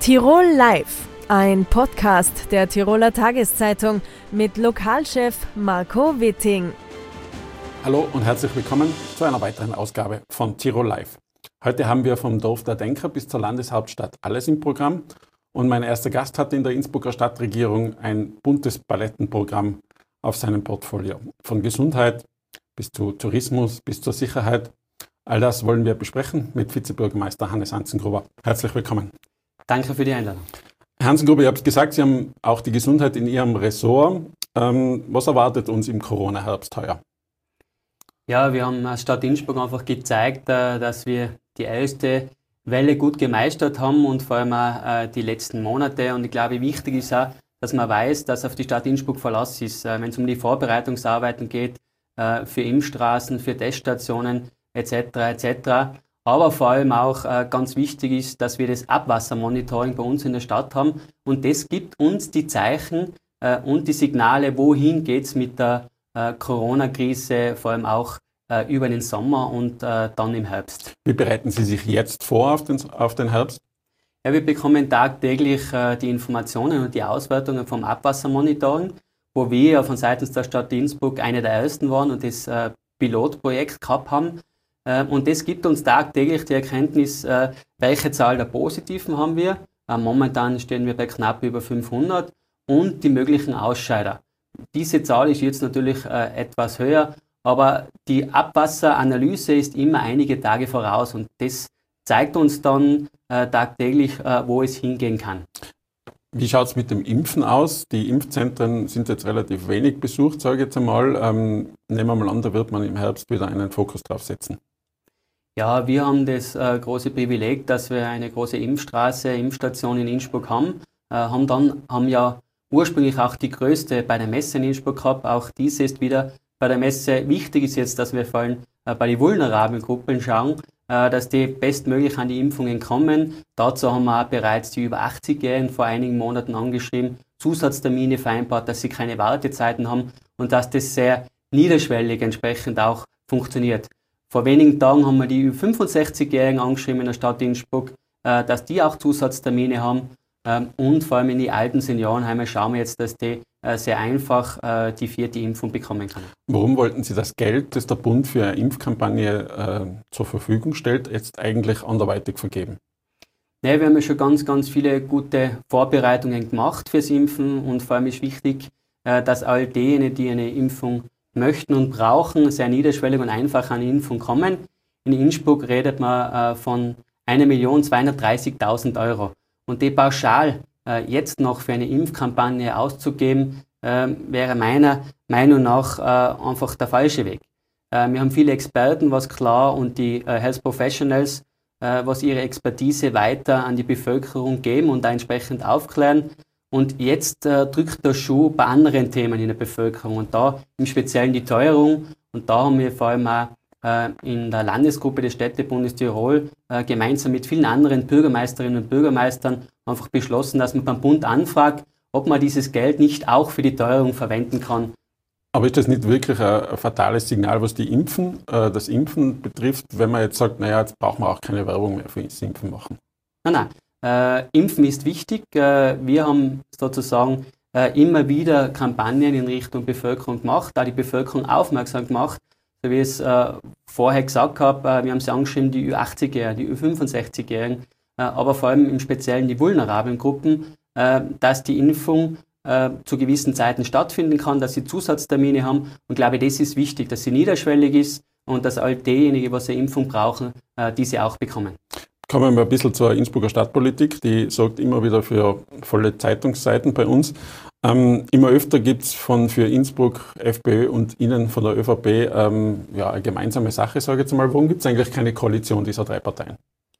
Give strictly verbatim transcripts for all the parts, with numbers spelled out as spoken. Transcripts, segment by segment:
Tirol Live, ein Podcast der Tiroler Tageszeitung mit Lokalchef Marco Witting. Hallo und herzlich willkommen zu einer weiteren Ausgabe von Tirol Live. Heute haben wir vom Dorf der Denker bis zur Landeshauptstadt alles im Programm und mein erster Gast hat in der Innsbrucker Stadtregierung ein buntes Palettenprogramm auf seinem Portfolio. Von Gesundheit bis zu Tourismus bis zur Sicherheit. All das wollen wir besprechen mit Vizebürgermeister Hannes Hanzengruber. Herzlich willkommen. Danke für die Einladung. Herr Hanzengruber, ihr habt gesagt, Sie haben auch die Gesundheit in Ihrem Ressort. Ähm, was erwartet uns im Corona-Herbst heuer? Ja, wir haben als Stadt Innsbruck einfach gezeigt, dass wir die erste Welle gut gemeistert haben und vor allem auch die letzten Monate. Und ich glaube, wichtig ist auch, dass man weiß, dass auf die Stadt Innsbruck Verlass ist, wenn es um die Vorbereitungsarbeiten geht, für Impfstraßen, für Teststationen et cetera et cetera. Aber vor allem auch äh, ganz wichtig ist, dass wir das Abwassermonitoring bei uns in der Stadt haben. Und das gibt uns die Zeichen äh, und die Signale, wohin geht es mit der äh, Corona-Krise, vor allem auch äh, über den Sommer und äh, dann im Herbst. Wie bereiten Sie sich jetzt vor auf den, auf den Herbst? Ja, wir bekommen tagtäglich äh, die Informationen und die Auswertungen vom Abwassermonitoring, wo wir von seitens der Stadt Innsbruck eine der ersten waren und das äh, Pilotprojekt gehabt haben. Und das gibt uns tagtäglich die Erkenntnis, welche Zahl der Positiven haben wir. Momentan stehen wir bei knapp über fünfhundert und die möglichen Ausscheider. Diese Zahl ist jetzt natürlich etwas höher, aber die Abwasseranalyse ist immer einige Tage voraus und das zeigt uns dann tagtäglich, wo es hingehen kann. Wie schaut es mit dem Impfen aus? Die Impfzentren sind jetzt relativ wenig besucht, sage ich jetzt einmal. Ähm, nehmen wir mal an, da wird man im Herbst wieder einen Fokus drauf setzen. Ja, wir haben das äh, große Privileg, dass wir eine große Impfstraße, Impfstation in Innsbruck haben. Äh, haben dann haben ja ursprünglich auch die größte bei der Messe in Innsbruck gehabt. Auch diese ist wieder bei der Messe. Wichtig ist jetzt, dass wir vor allem äh, bei den vulnerablen Gruppen schauen, äh, dass die bestmöglich an die Impfungen kommen. Dazu haben wir auch bereits die über achtzig-Jährigen vor einigen Monaten angeschrieben, Zusatztermine vereinbart, dass sie keine Wartezeiten haben und dass das sehr niederschwellig entsprechend auch funktioniert. Vor wenigen Tagen haben wir die über fünfundsechzig-Jährigen angeschrieben in der Stadt Innsbruck, äh, dass die auch Zusatztermine haben. Ähm, und vor allem in die alten Seniorenheime schauen wir jetzt, dass die äh, sehr einfach äh, die vierte Impfung bekommen können. Warum wollten Sie das Geld, das der Bund für eine Impfkampagne äh, zur Verfügung stellt, jetzt eigentlich anderweitig vergeben? Nee, wir haben ja schon ganz, ganz viele gute Vorbereitungen gemacht fürs Impfen und vor allem ist wichtig, äh, dass all diejenigen, die eine Impfung möchten und brauchen, sehr niederschwellig und einfach an die Impfung kommen. In Innsbruck redet man äh, von eine Million zweihundertdreißigtausend Euro. Und die pauschal äh, jetzt noch für eine Impfkampagne auszugeben, äh, wäre meiner Meinung nach äh, einfach der falsche Weg. Äh, wir haben viele Experten, was klar, und die äh, Health Professionals, äh, was ihre Expertise weiter an die Bevölkerung geben und da entsprechend aufklären. Und jetzt äh, drückt der Schuh bei anderen Themen in der Bevölkerung und da im Speziellen die Teuerung. Und da haben wir vor allem auch äh, in der Landesgruppe des Städtebundes Tirol äh, gemeinsam mit vielen anderen Bürgermeisterinnen und Bürgermeistern einfach beschlossen, dass man beim Bund anfragt, ob man dieses Geld nicht auch für die Teuerung verwenden kann. Aber ist das nicht wirklich ein, ein fatales Signal, was die Impfen, äh, das Impfen betrifft, wenn man jetzt sagt, naja, jetzt braucht man auch keine Werbung mehr für das Impfen machen? Nein, nein. Äh, Impfen ist wichtig. Äh, wir haben sozusagen äh, immer wieder Kampagnen in Richtung Bevölkerung gemacht, da die Bevölkerung aufmerksam gemacht, so wie ich es äh, vorher gesagt habe. Äh, wir haben sie angeschrieben, die Ü achtzig-Jährigen, die Ü fünfundsechzig-Jährigen, äh, aber vor allem im Speziellen die vulnerablen Gruppen, äh, dass die Impfung äh, zu gewissen Zeiten stattfinden kann, dass sie Zusatztermine haben. Und ich glaube, das ist wichtig, dass sie niederschwellig ist und dass all diejenigen, die eine Impfung brauchen, äh, diese auch bekommen. Kommen wir ein bisschen zur Innsbrucker Stadtpolitik, die sorgt immer wieder für volle Zeitungsseiten bei uns. Ähm, immer öfter gibt es von für Innsbruck, FPÖ und Ihnen von der ÖVP ähm, ja, eine gemeinsame Sache, sage ich jetzt mal. Warum gibt es eigentlich keine Koalition dieser drei Parteien?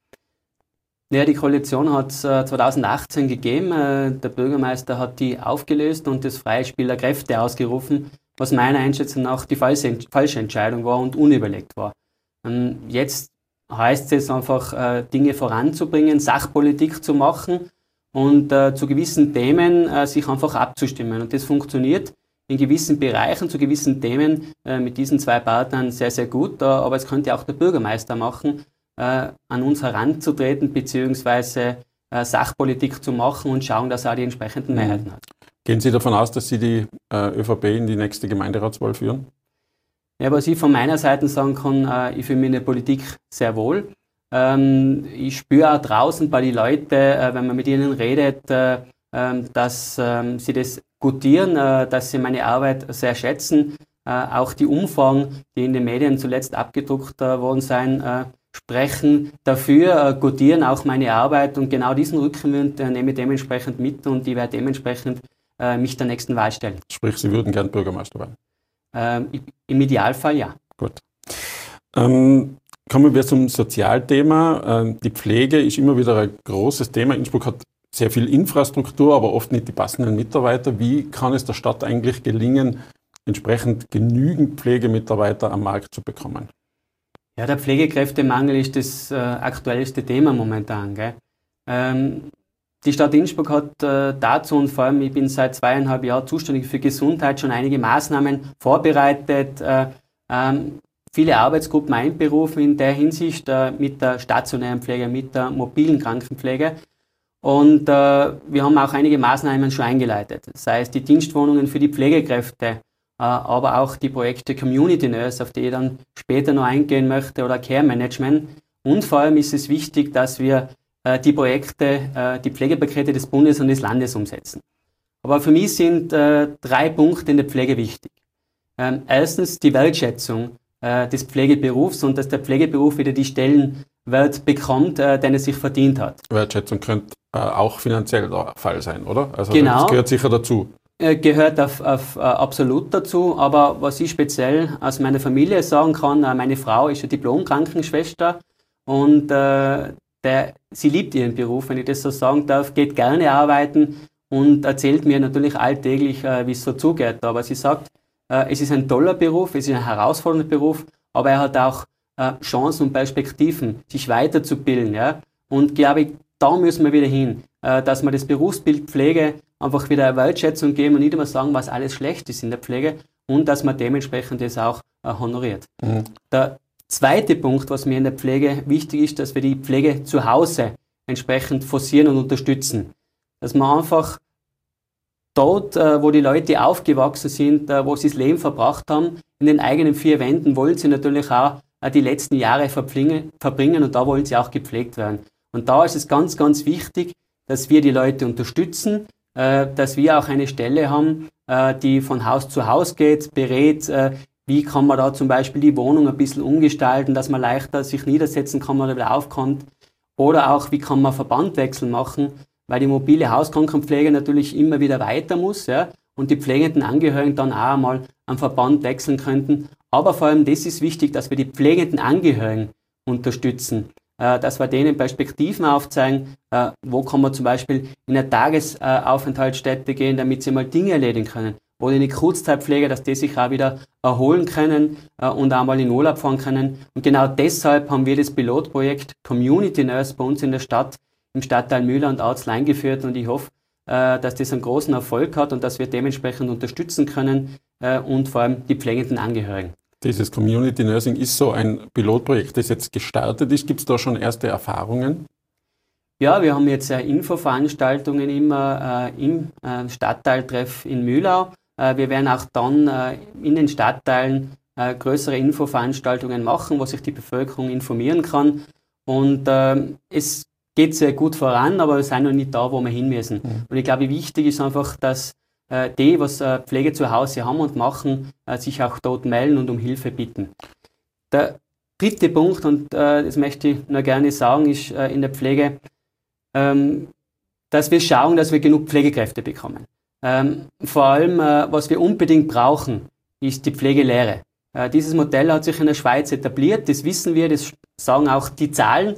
Ja, die Koalition hat es äh, zweitausendachtzehn gegeben. Äh, der Bürgermeister hat die aufgelöst und das freie Spiel der Kräfte ausgerufen, was meiner Einschätzung nach die falsche, falsche Entscheidung war und unüberlegt war. Ähm, jetzt heißt es einfach, äh, Dinge voranzubringen, Sachpolitik zu machen und äh, zu gewissen Themen äh, sich einfach abzustimmen. Und das funktioniert in gewissen Bereichen, zu gewissen Themen äh, mit diesen zwei Partnern sehr, sehr gut. Äh, aber es könnte auch der Bürgermeister machen, äh, an uns heranzutreten, beziehungsweise äh, Sachpolitik zu machen und schauen, dass er auch die entsprechenden Mehrheiten hat. Gehen Sie davon aus, dass Sie die äh, ÖVP in die nächste Gemeinderatswahl führen? Ja, was ich von meiner Seite sagen kann, äh, ich fühle mich in der Politik sehr wohl. Ähm, ich spüre auch draußen bei den Leuten, äh, wenn man mit ihnen redet, äh, äh, dass äh, sie das gutieren, äh, dass sie meine Arbeit sehr schätzen. Äh, auch die Umfragen, die in den Medien zuletzt abgedruckt äh, worden sind, äh, sprechen dafür, äh, gutieren auch meine Arbeit, und genau diesen Rückenwind äh, nehme ich dementsprechend mit, und ich werde dementsprechend äh, mich der nächsten Wahl stellen. Sprich, Sie würden gern Bürgermeister werden? Ähm, Im Idealfall ja. Gut. Ähm, kommen wir zum Sozialthema. Ähm, die Pflege ist immer wieder ein großes Thema. Innsbruck hat sehr viel Infrastruktur, aber oft nicht die passenden Mitarbeiter. Wie kann es der Stadt eigentlich gelingen, entsprechend genügend Pflegemitarbeiter am Markt zu bekommen? Ja, der Pflegekräftemangel ist das äh, aktuellste Thema momentan. Gell? Ähm, die Stadt Innsbruck hat äh, dazu, und vor allem ich bin seit zweieinhalb Jahren zuständig für Gesundheit, schon einige Maßnahmen vorbereitet, äh, ähm, viele Arbeitsgruppen einberufen in der Hinsicht äh, mit der stationären Pflege, mit der mobilen Krankenpflege. Und äh, wir haben auch einige Maßnahmen schon eingeleitet, sei es die Dienstwohnungen für die Pflegekräfte, äh, aber auch die Projekte Community Nurse, auf die ich dann später noch eingehen möchte, oder Care Management. Und vor allem ist es wichtig, dass wir äh, die Projekte, äh, die Pflegepakete des Bundes und des Landes umsetzen. Aber für mich sind äh, drei Punkte in der Pflege wichtig. Ähm, erstens die Wertschätzung äh, des Pflegeberufs, und dass der Pflegeberuf wieder die Stellenwert bekommt, äh, den er sich verdient hat. Wertschätzung könnte äh, auch finanziell der Fall sein, oder? Also genau. Das gehört sicher dazu. Äh, gehört auf, auf, äh, absolut dazu, aber was ich speziell aus meiner Familie sagen kann, äh, meine Frau ist eine Diplom-Krankenschwester, und äh, der, sie liebt ihren Beruf, wenn ich das so sagen darf, geht gerne arbeiten und erzählt mir natürlich alltäglich, äh, wie es so zugeht. Aber sie sagt, äh, es ist ein toller Beruf, es ist ein herausfordernder Beruf, aber er hat auch äh, Chancen und Perspektiven, sich weiterzubilden. Ja? Und glaube ich, da müssen wir wieder hin, äh, dass wir das Berufsbild Pflege einfach wieder eine Wertschätzung geben und nicht immer sagen, was alles schlecht ist in der Pflege, und dass man dementsprechend das auch äh, honoriert. Mhm. Der zweite Punkt, was mir in der Pflege wichtig ist, dass wir die Pflege zu Hause entsprechend forcieren und unterstützen. Dass man einfach dort, äh, wo die Leute aufgewachsen sind, äh, wo sie das Leben verbracht haben, in den eigenen vier Wänden, wollen sie natürlich auch äh, die letzten Jahre verbringen, verbringen und da wollen sie auch gepflegt werden. Und da ist es ganz, ganz wichtig, dass wir die Leute unterstützen, äh, dass wir auch eine Stelle haben, äh, die von Haus zu Haus geht, berät, äh, wie kann man da zum Beispiel die Wohnung ein bisschen umgestalten, dass man leichter sich niedersetzen kann, wenn man wieder aufkommt. Oder auch, wie kann man Verbandwechsel machen, weil die mobile Hauskrankenpflege natürlich immer wieder weiter muss, ja, und die pflegenden Angehörigen dann auch einmal am Verband wechseln könnten. Aber vor allem das ist wichtig, dass wir die pflegenden Angehörigen unterstützen, äh, dass wir denen Perspektiven aufzeigen, äh, wo kann man zum Beispiel in eine Tagesaufenthaltsstätte gehen, damit sie mal Dinge erledigen können. Oder in die Kurzzeitpflege, dass die sich auch wieder erholen können äh, und auch mal in Urlaub fahren können. Und genau deshalb haben wir das Pilotprojekt Community Nurse bei uns in der Stadt, im Stadtteil Mühlau und Auzl eingeführt, und ich hoffe, äh, dass das einen großen Erfolg hat und dass wir dementsprechend unterstützen können äh, und vor allem die pflegenden Angehörigen. Dieses Community Nursing ist so ein Pilotprojekt, das jetzt gestartet ist. Gibt es da schon erste Erfahrungen? Ja, wir haben jetzt äh, Infoveranstaltungen immer äh, im äh, Stadtteiltreff in Mühlau. Äh, wir werden auch dann äh, in den Stadtteilen äh, größere Infoveranstaltungen machen, wo sich die Bevölkerung informieren kann. Und äh, es geht sehr gut voran, aber wir sind noch nicht da, wo wir hin müssen. Mhm. Und ich glaube, wichtig ist einfach, dass äh, die, was äh, Pflege zu Hause haben und machen, äh, sich auch dort melden und um Hilfe bitten. Der dritte Punkt, und äh, das möchte ich nur gerne sagen, ist äh, in der Pflege, ähm, dass wir schauen, dass wir genug Pflegekräfte bekommen. Ähm, vor allem, äh, was wir unbedingt brauchen, ist die Pflegelehre. Äh, dieses Modell hat sich in der Schweiz etabliert, das wissen wir, das sagen auch die Zahlen.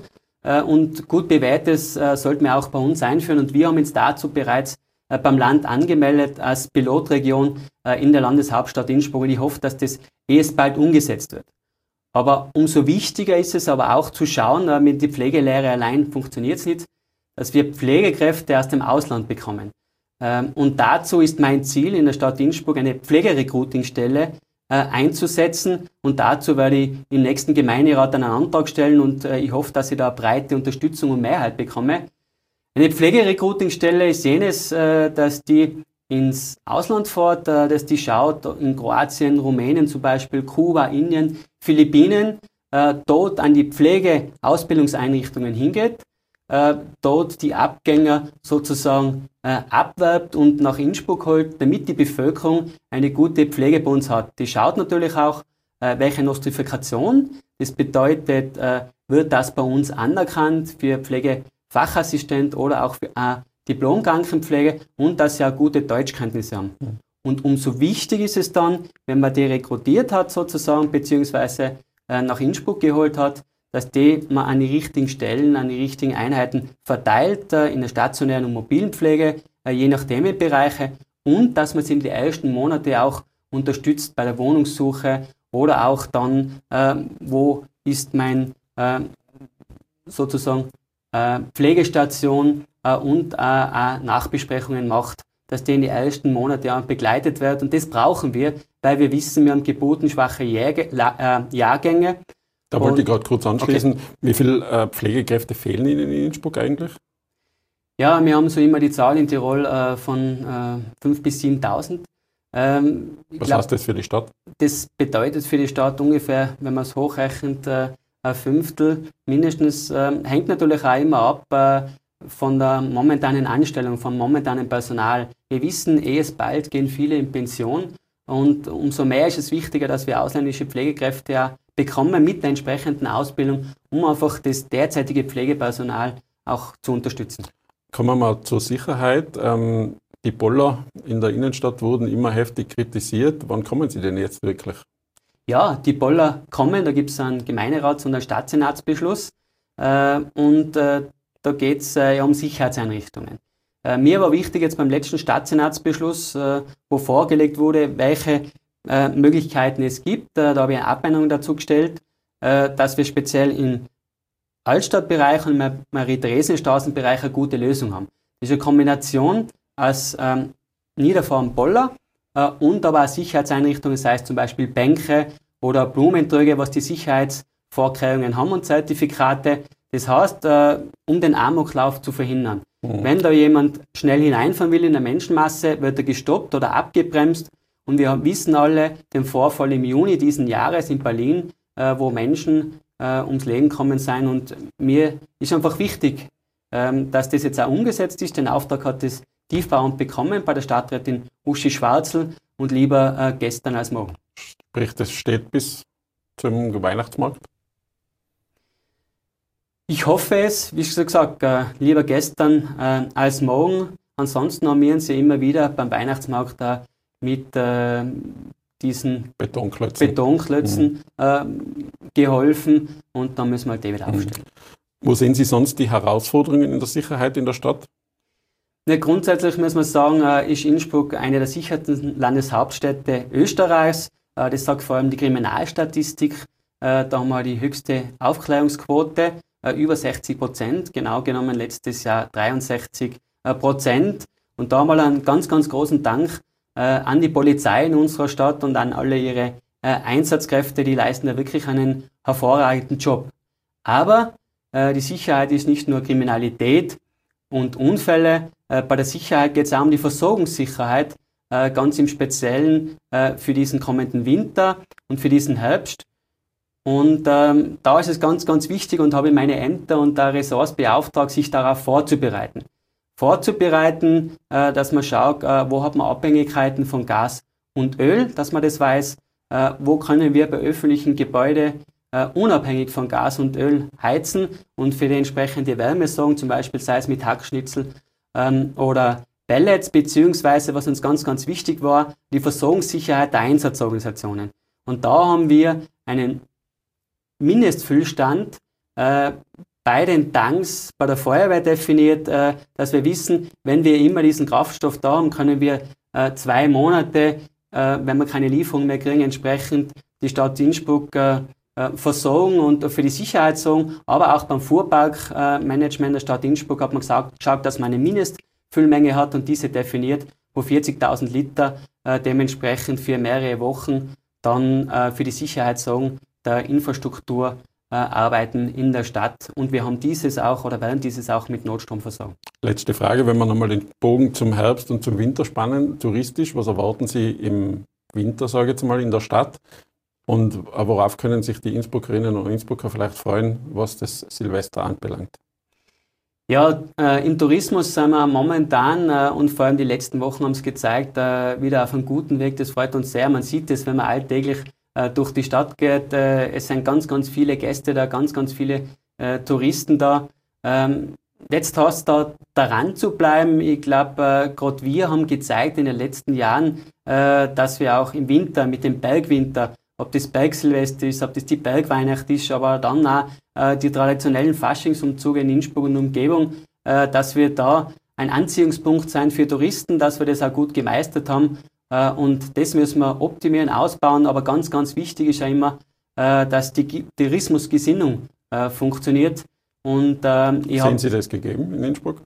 Und gut bewährtes äh, sollten wir auch bei uns einführen. Und wir haben uns dazu bereits äh, beim Land angemeldet als Pilotregion äh, in der Landeshauptstadt Innsbruck. Und ich hoffe, dass das erst bald umgesetzt wird. Aber umso wichtiger ist es aber auch zu schauen, äh, mit der Pflegelehre allein funktioniert es nicht, dass wir Pflegekräfte aus dem Ausland bekommen. Ähm, und dazu ist mein Ziel in der Stadt Innsbruck eine Pflegerecruitingstelle Äh, einzusetzen, und dazu werde ich im nächsten Gemeinderat einen Antrag stellen, und äh, ich hoffe, dass ich da breite Unterstützung und Mehrheit bekomme. Eine Pflegerecruitingstelle ist jenes, äh, dass die ins Ausland fährt, äh, dass die schaut, in Kroatien, Rumänien zum Beispiel, Kuba, Indien, Philippinen, äh, dort an die Pflegeausbildungseinrichtungen hingeht, äh, dort die Abgänger sozusagen äh, abwerbt und nach Innsbruck holt, damit die Bevölkerung eine gute Pflege bei uns hat. Die schaut natürlich auch, äh, welche Nostrifikation, das bedeutet, äh, wird das bei uns anerkannt für Pflegefachassistent oder auch für äh, Diplom-Krankenpflege und dass sie auch gute Deutschkenntnisse haben. Mhm. Und umso wichtig ist es dann, wenn man die rekrutiert hat sozusagen, beziehungsweise äh, nach Innsbruck geholt hat, dass die man an die richtigen Stellen, an die richtigen Einheiten verteilt, äh, in der stationären und mobilen Pflege, äh, je nach Themenbereiche, und dass man sie in die ersten Monate auch unterstützt bei der Wohnungssuche oder auch dann, äh, wo ist mein äh, sozusagen äh, Pflegestation äh, und äh, auch Nachbesprechungen macht, dass die in die ersten Monate auch begleitet wird. Und das brauchen wir, weil wir wissen, wir haben geburtenschwache Jäge, äh, Jahrgänge. Da wollte ich gerade kurz anschließen. Okay. Wie viele äh, Pflegekräfte fehlen Ihnen in Innsbruck eigentlich? Ja, wir haben so immer die Zahl in Tirol äh, von äh, fünftausend bis siebentausend. Ähm, Was glaub, heißt das für die Stadt? Das bedeutet für die Stadt ungefähr, wenn man es hochrechnet, äh, ein Fünftel mindestens. Äh, hängt natürlich auch immer ab äh, von der momentanen Anstellung, vom momentanen Personal. Wir wissen, eh es bald gehen viele in Pension, und umso mehr ist es wichtiger, dass wir ausländische Pflegekräfte ja bekommen mit der entsprechenden Ausbildung, um einfach das derzeitige Pflegepersonal auch zu unterstützen. Kommen wir mal zur Sicherheit. Ähm, die Boller in der Innenstadt wurden immer heftig kritisiert. Wann kommen sie denn jetzt wirklich? Ja, die Boller kommen, da gibt es einen Gemeinderats- und einen Stadtsenatsbeschluss äh, und äh, da geht es äh, ja um Sicherheitseinrichtungen. Äh, mir war wichtig jetzt beim letzten Stadtsenatsbeschluss, äh, wo vorgelegt wurde, welche äh, Möglichkeiten es gibt, äh, da habe ich eine Abmeinung dazu gestellt, äh, dass wir speziell im Altstadtbereich und im Marie-Theresien-Straßenbereich eine gute Lösung haben. Diese Kombination aus ähm, Niederfahren Boller äh, und aber auch Sicherheitseinrichtungen, sei es zum Beispiel Bänke oder Blumentröge, was die Sicherheitsvorkehrungen haben und Zertifikate. Das heißt, äh, um den Amoklauf zu verhindern. Mhm. Wenn da jemand schnell hineinfahren will in der Menschenmasse, wird er gestoppt oder abgebremst. Und wir wissen alle den Vorfall im Juni diesen Jahres in Berlin, äh, wo Menschen äh, ums Leben gekommen sind. Und mir ist einfach wichtig, ähm, dass das jetzt auch umgesetzt ist. Den Auftrag hat das Tiefbauamt bekommen bei der Stadträtin Uschi Schwarzel und lieber äh, gestern als morgen. Sprich, das steht bis zum Weihnachtsmarkt? Ich hoffe es, wie schon gesagt, äh, lieber gestern äh, als morgen. Ansonsten haben wir uns ja immer wieder beim Weihnachtsmarkt äh, mit äh, diesen Betonklötzen, Betonklötzen mhm. äh, geholfen, und dann müssen wir halt die wieder aufstellen. Wo sehen Sie sonst die Herausforderungen in der Sicherheit in der Stadt? Ja, grundsätzlich muss man sagen, äh, ist Innsbruck eine der sichersten Landeshauptstädte Österreichs. Äh, das sagt vor allem die Kriminalstatistik. Äh, da haben wir die höchste Aufklärungsquote, äh, über sechzig Prozent, genau genommen letztes Jahr dreiundsechzig Prozent. Und da mal einen ganz, ganz großen Dank äh, an die Polizei in unserer Stadt und an alle ihre äh, Einsatzkräfte, die leisten da wirklich einen hervorragenden Job. Aber äh, die Sicherheit ist nicht nur Kriminalität und Unfälle. Äh, bei der Sicherheit geht es auch um die Versorgungssicherheit, äh, ganz im Speziellen äh, für diesen kommenden Winter und für diesen Herbst. Und ähm, da ist es ganz, ganz wichtig, und habe meine Ämter und der Ressorts beauftragt, sich darauf vorzubereiten. Vorzubereiten, äh, dass man schaut, äh, wo hat man Abhängigkeiten von Gas und Öl, dass man das weiß, äh, wo können wir bei öffentlichen Gebäuden äh, unabhängig von Gas und Öl heizen und für die entsprechende Wärme sorgen, zum Beispiel sei es mit Hackschnitzel ähm, oder Pellets, beziehungsweise, was uns ganz, ganz wichtig war, die Versorgungssicherheit der Einsatzorganisationen. Und da haben wir einen Mindestfüllstand äh, bei den Tanks bei der Feuerwehr definiert, äh, dass wir wissen, wenn wir immer diesen Kraftstoff da haben, können wir äh, zwei Monate, äh, wenn wir keine Lieferung mehr kriegen, entsprechend die Stadt Innsbruck äh, äh, versorgen und für die Sicherheit sorgen. Aber auch beim Fuhrparkmanagement äh, der Stadt Innsbruck hat man gesagt, geschaut, dass man eine Mindestfüllmenge hat und diese definiert, wo vierzigtausend Liter äh, dementsprechend für mehrere Wochen dann äh, für die Sicherheit sorgen der Infrastruktur äh, arbeiten in der Stadt und wir haben dieses auch oder werden dieses auch mit Notstrom versorgen. Letzte Frage, wenn wir nochmal den Bogen zum Herbst und zum Winter spannen, touristisch, was erwarten Sie im Winter, sage ich jetzt mal, in der Stadt? Und worauf können sich die Innsbruckerinnen und Innsbrucker vielleicht freuen, was das Silvester anbelangt? Ja, äh, im Tourismus sind wir momentan äh, und vor allem die letzten Wochen haben es gezeigt, äh, wieder auf einem guten Weg. Das freut uns sehr. Man sieht es, wenn man alltäglich äh, durch die Stadt geht. Äh, es sind ganz, ganz viele Gäste da, ganz, ganz viele äh, Touristen da. Ähm, jetzt hast du da daran zu bleiben. Ich glaube, äh, gerade wir haben gezeigt in den letzten Jahren, äh, dass wir auch im Winter mit dem Bergwinter, ob das Bergsilvester ist, ob das die Bergweihnacht ist, aber dann auch äh, die traditionellen Faschingsumzüge in Innsbruck und Umgebung, äh, dass wir da ein Anziehungspunkt sein für Touristen, dass wir das auch gut gemeistert haben. Äh, und das müssen wir optimieren, ausbauen. Aber ganz, ganz wichtig ist ja immer, äh, dass die Tourismusgesinnung äh, funktioniert. Und, äh, ich Sehen Sie das gegeben in Innsbruck?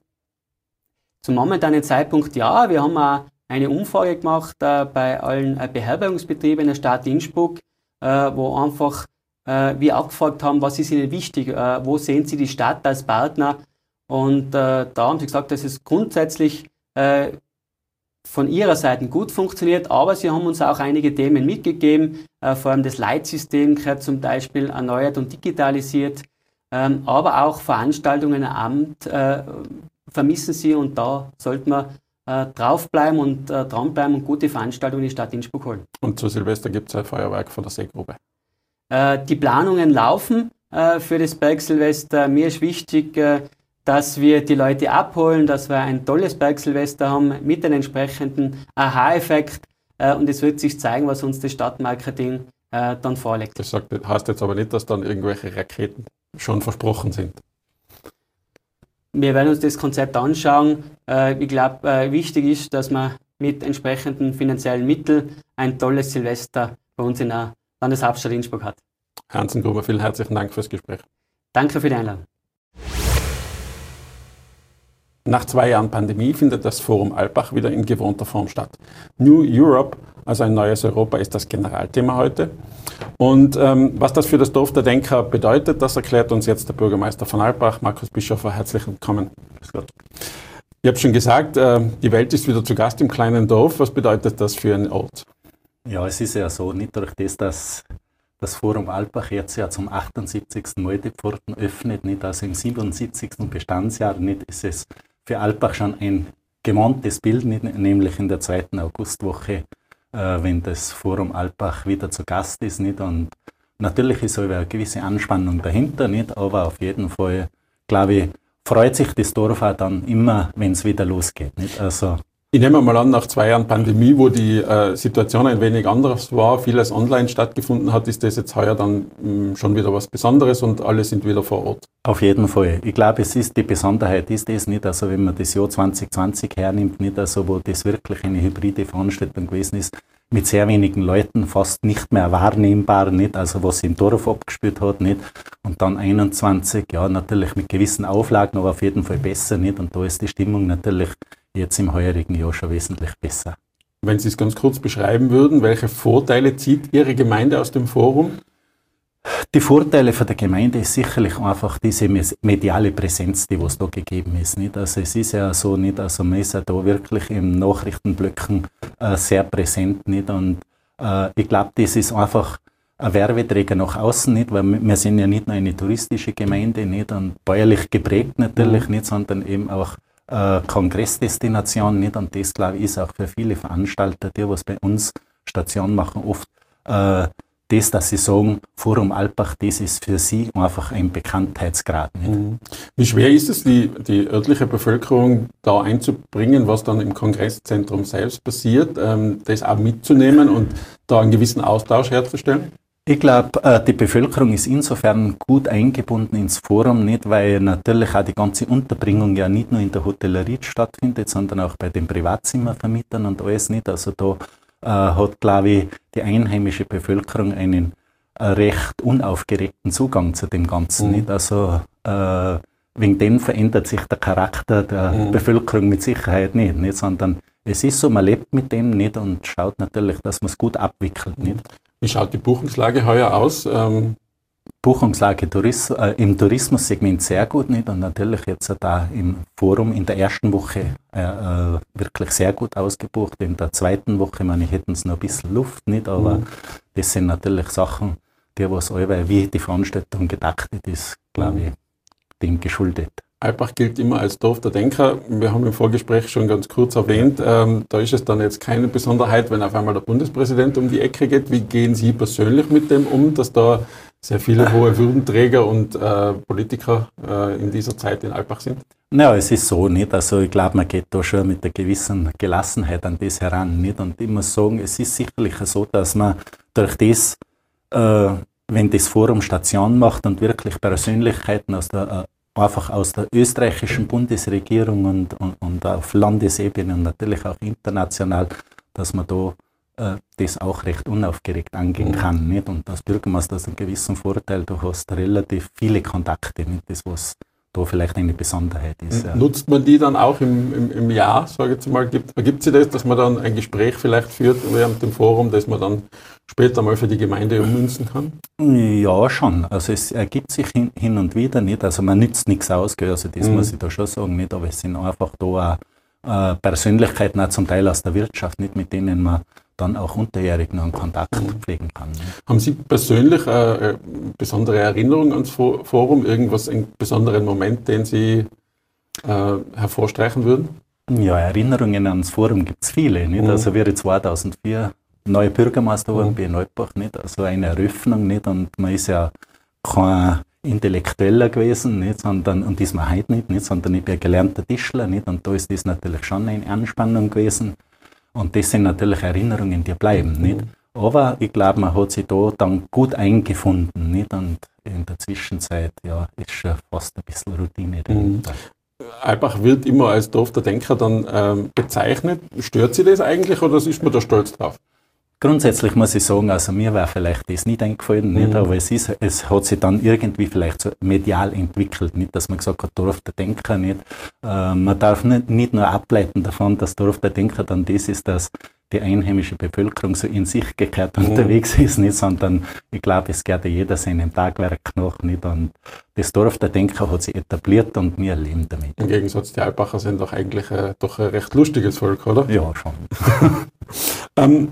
Zum momentanen Zeitpunkt ja. Wir haben auch eine Umfrage gemacht äh, bei allen äh, Beherbergungsbetrieben in der Stadt Innsbruck, äh, wo einfach äh, wir abgefragt haben, was ist Ihnen wichtig, äh, wo sehen Sie die Stadt als Partner, und äh, da haben sie gesagt, dass es grundsätzlich äh, von ihrer Seite gut funktioniert, aber sie haben uns auch einige Themen mitgegeben, äh, vor allem das Leitsystem gehört zum Beispiel erneuert und digitalisiert, ähm, aber auch Veranstaltungen am Amt äh, vermissen sie, und da sollten wir Äh, draufbleiben und äh, dranbleiben und gute Veranstaltungen in die Stadt Innsbruck holen. Und zu Silvester gibt es ein Feuerwerk von der Seegrube. Äh, die Planungen laufen äh, für das Bergsilvester. Mir ist wichtig, äh, dass wir die Leute abholen, dass wir ein tolles Bergsilvester haben mit einem entsprechenden Aha-Effekt, äh, und es wird sich zeigen, was uns das Stadtmarketing äh, dann vorlegt. Das sagt, heißt jetzt aber nicht, dass dann irgendwelche Raketen schon versprochen sind. Wir werden uns das Konzept anschauen. Ich glaube, wichtig ist, dass man mit entsprechenden finanziellen Mitteln ein tolles Silvester bei uns in der Landeshauptstadt Innsbruck hat. Herr Hansen-Gruber, vielen herzlichen Dank fürs Gespräch. Danke für die Einladung. Nach zwei Jahren Pandemie findet das Forum Alpbach wieder in gewohnter Form statt. New Europe, also ein neues Europa, ist das Generalthema heute. Und ähm, was das für das Dorf der Denker bedeutet, das erklärt uns jetzt der Bürgermeister von Alpbach, Markus Bischofer. Herzlich willkommen. Grüß Gott. Ich habe schon gesagt, äh, die Welt ist wieder zu Gast im kleinen Dorf. Was bedeutet das für einen Ort? Ja, es ist ja so, nicht durch das, dass das Forum Alpbach jetzt ja zum achtundsiebzigsten Mal die Pforten öffnet, nicht, also im siebenundsiebzigsten Bestandsjahr, nicht, ist es für Alpbach schon ein gemahntes Bild, nicht, nämlich in der zweiten Augustwoche, äh, wenn das Forum Alpbach wieder zu Gast ist, nicht, und natürlich ist aber eine gewisse Anspannung dahinter, nicht, aber auf jeden Fall, glaube ich, freut sich das Dorf auch dann immer, wenn es wieder losgeht, nicht, also Ich nehme mal an, nach zwei Jahren Pandemie, wo die äh, Situation ein wenig anders war, vieles online stattgefunden hat, ist das jetzt heuer dann mh, schon wieder was Besonderes und alle sind wieder vor Ort. Auf jeden Fall. Ich glaube, es ist die Besonderheit, ist das nicht, also wenn man das Jahr zwanzig zwanzig hernimmt, nicht, also wo das wirklich eine hybride Veranstaltung gewesen ist, mit sehr wenigen Leuten, fast nicht mehr wahrnehmbar, nicht, also was im Dorf abgespielt hat, nicht, und dann einundzwanzig, ja, natürlich mit gewissen Auflagen, aber auf jeden Fall besser, nicht, und da ist die Stimmung natürlich jetzt im heurigen Jahr schon wesentlich besser. Wenn Sie es ganz kurz beschreiben würden, welche Vorteile zieht Ihre Gemeinde aus dem Forum? Die Vorteile für die Gemeinde ist sicherlich einfach diese mediale Präsenz, die was da gegeben ist. Nicht? Also es ist ja so, nicht, also man ist ja da wirklich im Nachrichtenblöcken äh, sehr präsent. Nicht? Und äh, ich glaube, das ist einfach ein Werbeträger nach außen, nicht, weil wir sind ja nicht nur eine touristische Gemeinde, nicht, und bäuerlich geprägt natürlich, nicht, sondern eben auch äh, Kongressdestination, nicht, und das, glaube ich, ist auch für viele Veranstalter, die was bei uns Station machen, oft äh, das, dass sie sagen, Forum Alpbach, das ist für sie einfach ein Bekanntheitsgrad. Nicht? Wie schwer ist es, die, die örtliche Bevölkerung da einzubringen, was dann im Kongresszentrum selbst passiert, ähm, das auch mitzunehmen und da einen gewissen Austausch herzustellen? Ich glaube, äh, die Bevölkerung ist insofern gut eingebunden ins Forum, nicht, weil natürlich auch die ganze Unterbringung ja nicht nur in der Hotellerie stattfindet, sondern auch bei den Privatzimmervermietern und alles nicht. Also da äh, hat, glaube ich, die einheimische Bevölkerung einen äh, recht unaufgeregten Zugang zu dem Ganzen. Mhm. Nicht? Also äh, wegen dem verändert sich der Charakter der mhm. Bevölkerung mit Sicherheit nicht, nicht, sondern es ist so, man lebt mit dem nicht und schaut natürlich, dass man es gut abwickelt. Nicht? Wie schaut die Buchungslage heuer aus? Ähm, Buchungslage Touris äh, im Tourismussegment sehr gut, nicht? Und natürlich jetzt da im Forum in der ersten Woche äh, äh, wirklich sehr gut ausgebucht. In der zweiten Woche, meine ich, hätten es noch ein bisschen Luft, nicht? Aber mhm. das sind natürlich Sachen, die was allweil, wie die Veranstaltung gedacht ist, glaube ich, dem geschuldet. Alpbach gilt immer als Dorf der Denker. Wir haben im Vorgespräch schon ganz kurz erwähnt, ähm, da ist es dann jetzt keine Besonderheit, wenn auf einmal der Bundespräsident um die Ecke geht. Wie gehen Sie persönlich mit dem um, dass da sehr viele hohe Würdenträger und äh, Politiker äh, in dieser Zeit in Alpbach sind? Naja, es ist so, nicht? Also ich glaube, man geht da schon mit einer gewissen Gelassenheit an das heran, nicht? Und ich muss sagen, es ist sicherlich so, dass man durch das, äh, wenn das Forum Station macht und wirklich Persönlichkeiten aus der äh, einfach aus der österreichischen Bundesregierung und, und, und auf Landesebene und natürlich auch international, dass man da äh, das auch recht unaufgeregt angehen kann. Nicht? Und als Bürgermeister hast du einen gewissen Vorteil, du hast relativ viele Kontakte, nicht? Das, was da vielleicht eine Besonderheit ist. Ja. Nutzt man die dann auch im, im, im Jahr, sage ich jetzt mal, gibt, ergibt sich das, dass man dann ein Gespräch vielleicht führt während dem Forum, das man dann später mal für die Gemeinde ummünzen kann? Ja, schon. Also es ergibt sich hin, hin und wieder nicht. Also man nützt nichts aus, also das mhm. muss ich da schon sagen, nicht. Aber es sind einfach da auch äh, Persönlichkeiten, auch zum Teil aus der Wirtschaft, nicht, mit denen man dann auch unterjährig noch einen Kontakt mhm. pflegen kann. Nicht. Haben Sie persönlich äh, eine besondere Erinnerung ans Forum, irgendwas, einen besonderen Moment, den Sie äh, hervorstreichen würden? Ja, Erinnerungen ans Forum gibt es viele. Nicht? Mhm. Also wir zweitausendvier neue Bürgermeister geworden, mhm. bin in Alpbach, nicht? Also eine Eröffnung, nicht? Und man ist ja kein Intellektueller gewesen, nicht? Sondern, und ist man heute nicht, nicht, sondern ich bin ein gelernter Tischler, nicht? Und da ist das natürlich schon eine Anspannung gewesen. Und das sind natürlich Erinnerungen, die bleiben, mhm. nicht? Aber ich glaube, man hat sich da dann gut eingefunden, nicht? Und in der Zwischenzeit, ja, ist schon fast ein bisschen Routine drin. Mhm. Alpbach wird immer als Dorf der Denker dann ähm, bezeichnet. Stört Sie das eigentlich oder ist man da stolz drauf? Grundsätzlich muss ich sagen, also mir wäre vielleicht das nicht eingefallen, nicht, mhm. aber es, ist, es hat sich dann irgendwie vielleicht so medial entwickelt, nicht, dass man gesagt hat, Dorf der Denker nicht. Äh, man darf nicht, nicht nur ableiten davon, dass Dorf der Denker dann das ist, dass die einheimische Bevölkerung so in sich gekehrt mhm. unterwegs ist, nicht, sondern ich glaube, es geht ja jeder seinem Tagwerk nach, nicht, und das Dorf der Denker hat sich etabliert und wir leben damit. Im Gegensatz, die Alpbacher sind doch eigentlich äh, doch ein recht lustiges Volk, oder? Ja, schon. ähm,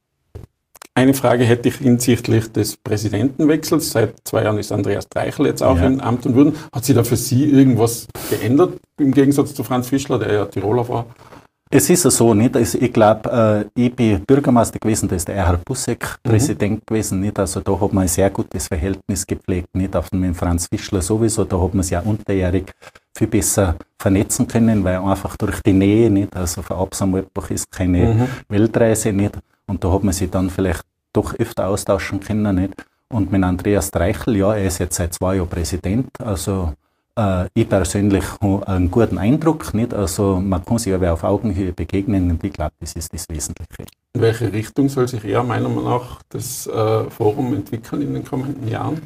Eine Frage hätte ich hinsichtlich des Präsidentenwechsels. Seit zwei Jahren ist Andreas Dreichel jetzt auch ja. in Amt und Würden. Hat sich da für Sie irgendwas geändert, im Gegensatz zu Franz Fischler, der ja Tiroler war? Es ist ja so, nicht? Also ich glaube, äh, ich bin Bürgermeister gewesen, da ist der Erhard Busseck mhm. Präsident gewesen, nicht? Also da hat man ein sehr gutes Verhältnis gepflegt, nicht? Auf mit Franz Fischler sowieso, da hat man sich ja unterjährig viel besser vernetzen können, weil einfach durch die Nähe, nicht? Also von Absam Alpbach ist keine mhm. Weltreise, nicht? Und da hat man sich dann vielleicht doch öfter austauschen können, nicht? Und mit Andreas Dreichel, ja, er ist jetzt seit zwei Jahren Präsident, also äh, ich persönlich habe einen guten Eindruck, nicht? Also man kann sich aber auf Augenhöhe begegnen und ich glaube, das ist das Wesentliche. In welche Richtung soll sich eher meiner Meinung nach das äh, Forum entwickeln in den kommenden Jahren?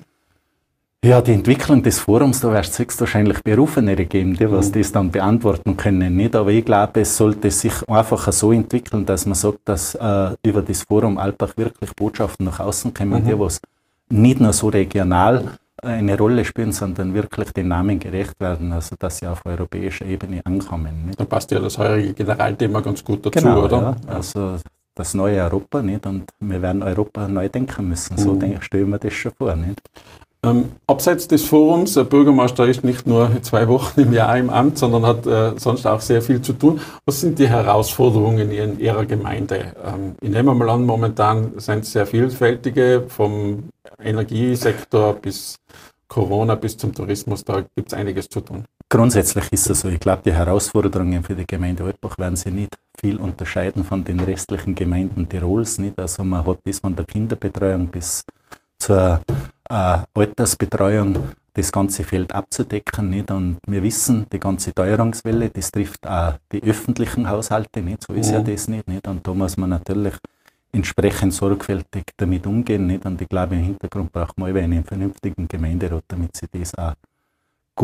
Ja, die Entwicklung des Forums, da wirst du höchstwahrscheinlich Berufenere geben, die was das dann beantworten können, nicht? Aber ich glaube, es sollte sich einfach so entwickeln, dass man sagt, dass äh, über das Forum Alpbach wirklich Botschaften nach außen kommen, mhm. die was nicht nur so regional eine Rolle spielen, sondern wirklich den Namen gerecht werden, also dass sie auf europäischer Ebene ankommen. Nicht? Da passt ja das heurige Generalthema ganz gut dazu, genau, oder? Ja, also das neue Europa, nicht? Und wir werden Europa neu denken müssen, so mhm. denke, stellen wir das schon vor, nicht? Ähm, abseits des Forums, der Bürgermeister ist nicht nur zwei Wochen im Jahr im Amt, sondern hat äh, sonst auch sehr viel zu tun. Was sind die Herausforderungen in Ihrer Gemeinde? Ähm, ich nehme mal an, momentan sind es sehr vielfältige, vom Energiesektor bis Corona bis zum Tourismus, da gibt es einiges zu tun. Grundsätzlich ist es so, ich glaube, die Herausforderungen für die Gemeinde Alpbach werden sich nicht viel unterscheiden von den restlichen Gemeinden Tirols, nicht? Also man hat bis von der Kinderbetreuung bis zur äh, Altersbetreuung das ganze Feld abzudecken, nicht? Und wir wissen, die ganze Teuerungswelle, das trifft auch die öffentlichen Haushalte nicht, so ist mhm. ja das nicht, nicht. Und da muss man natürlich entsprechend sorgfältig damit umgehen, nicht? Und ich glaube, im Hintergrund braucht man einen vernünftigen Gemeinderat, damit sie das auch gut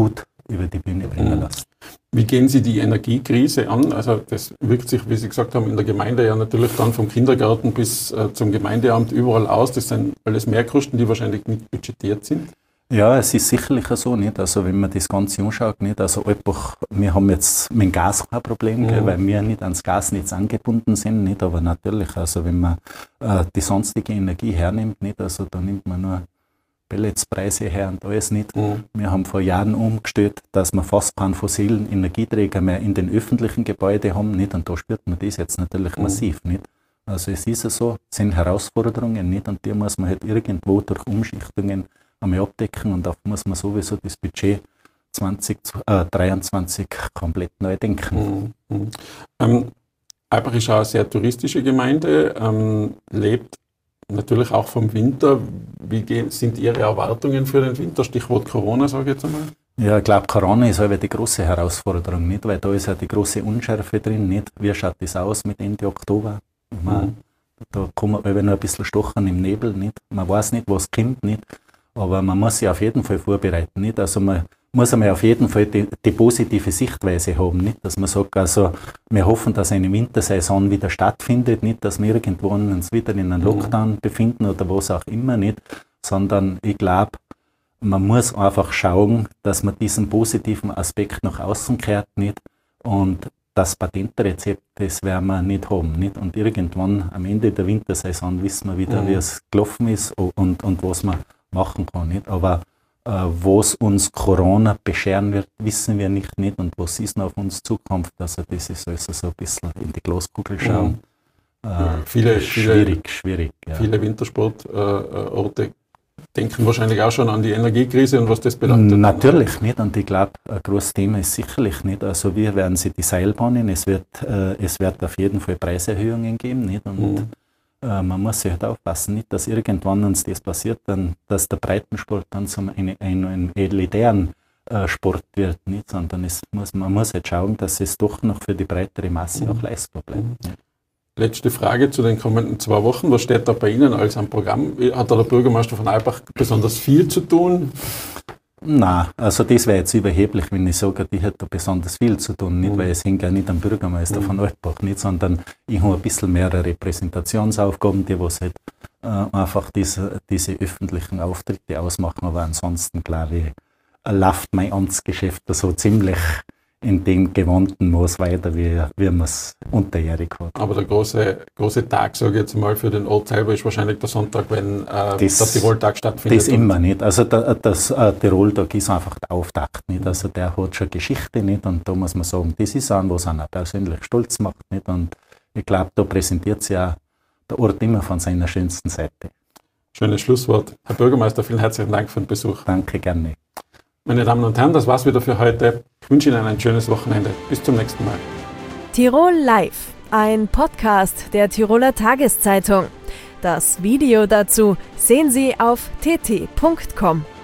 über die Bühne bringen lässt. Wie gehen Sie die Energiekrise an? Also das wirkt sich, wie Sie gesagt haben, in der Gemeinde ja natürlich dann vom Kindergarten bis äh, zum Gemeindeamt überall aus. Das sind alles Mehrkosten, die wahrscheinlich nicht budgetiert sind. Ja, es ist sicherlich so, nicht? Also wenn man das Ganze anschaut, nicht? Also einfach, wir haben jetzt mit dem Gas kein Problem, mhm. gell, weil wir nicht ans Gasnetz angebunden sind, nicht? Aber natürlich, also wenn man äh, die sonstige Energie hernimmt, nicht? Also da nimmt man nur Pelletspreise her und alles nicht. Mhm. Wir haben vor Jahren umgestellt, dass wir fast keinen fossilen Energieträger mehr in den öffentlichen Gebäuden haben, nicht? Und da spürt man das jetzt natürlich mhm. massiv, nicht? Also es ist ja so, es sind Herausforderungen, nicht? Und die muss man halt irgendwo durch Umschichtungen einmal abdecken und auch muss man sowieso das Budget zwanzig dreiundzwanzig komplett neu denken. Mhm. Mhm. Ähm, Eibach ist auch eine sehr touristische Gemeinde, ähm, lebt natürlich auch vom Winter. Wie gehen, sind Ihre Erwartungen für den Winter? Stichwort Corona, sage ich jetzt einmal. Ja, ich glaube, Corona ist aber die große Herausforderung, nicht? Weil da ist ja die große Unschärfe drin, nicht? Wie schaut das aus mit Ende Oktober? Man, mhm. Da kann man aber noch ein bisschen stochern im Nebel, nicht? Man weiß nicht, was kommt, nicht? Aber man muss sich auf jeden Fall vorbereiten, nicht? Also man muss einmal auf jeden Fall die, die positive Sichtweise haben, nicht? Dass man sagt, also wir hoffen, dass eine Wintersaison wieder stattfindet, nicht? Dass wir irgendwo uns wieder in einem Lockdown befinden oder was auch immer, nicht? Sondern ich glaube, man muss einfach schauen, dass man diesen positiven Aspekt nach außen kehrt, nicht? Und das Patentrezept, das werden wir nicht haben, nicht? Und irgendwann am Ende der Wintersaison wissen wir wieder, mhm. wie es gelaufen ist und, und was man machen kann, nicht? Aber äh, was uns Corona bescheren wird, wissen wir nicht, nicht. Und was ist noch auf uns Zukunft? Also das ist also so ein bisschen in die Glaskugel schauen. Mhm. Äh, viele, schwierig, viele, schwierig. Ja. Viele Wintersportorte äh, denken wahrscheinlich auch schon an die Energiekrise und was das bedeutet. Natürlich nicht. Und ich glaube, ein großes Thema ist sicherlich nicht. Also wir werden sie die Seilbahnen, es wird, äh, es wird auf jeden Fall Preiserhöhungen geben, nicht? Und mhm. man muss sich halt aufpassen, nicht, dass irgendwann uns das passiert, dann, dass der Breitensport dann zum einen ein elitären äh, Sport wird, nicht, sondern es muss, man muss halt schauen, dass es doch noch für die breitere Masse auch leistbar bleibt. Ja. Letzte Frage zu den kommenden zwei Wochen. Was steht da bei Ihnen alles am Programm? Hat da der Bürgermeister von Eibach besonders viel zu tun? Nein, also das wäre jetzt überheblich, wenn ich sage, ich hätte da besonders viel zu tun, nicht, mhm. weil es hängt ja nicht am Bürgermeister mhm. von Eibach, nicht, sondern ich habe ein bisschen mehr Repräsentationsaufgaben, die was halt äh, einfach diese, diese öffentlichen Auftritte ausmachen, aber ansonsten glaube ich, läuft mein Amtsgeschäft da so ziemlich in dem gewandten Maß weiter, wie, wie man es unterjährig hat. Aber der große, große Tag, sage ich jetzt mal, für den Ort selber ist wahrscheinlich der Sonntag, wenn äh, das, der Tiroltag stattfindet. Das immer nicht. Also der, das äh, Tiroltag ist einfach der Auftakt, nicht. Also der hat schon Geschichte, nicht. Und da muss man sagen, das ist an, was einen persönlich stolz macht, nicht. Und ich glaube, da präsentiert sich ja der Ort immer von seiner schönsten Seite. Schönes Schlusswort. Herr Bürgermeister, vielen herzlichen Dank für den Besuch. Danke, gerne. Meine Damen und Herren, das war's wieder für heute. Ich wünsche Ihnen ein schönes Wochenende. Bis zum nächsten Mal. Tirol Live, ein Podcast der Tiroler Tageszeitung. Das Video dazu sehen Sie auf t t punkt com.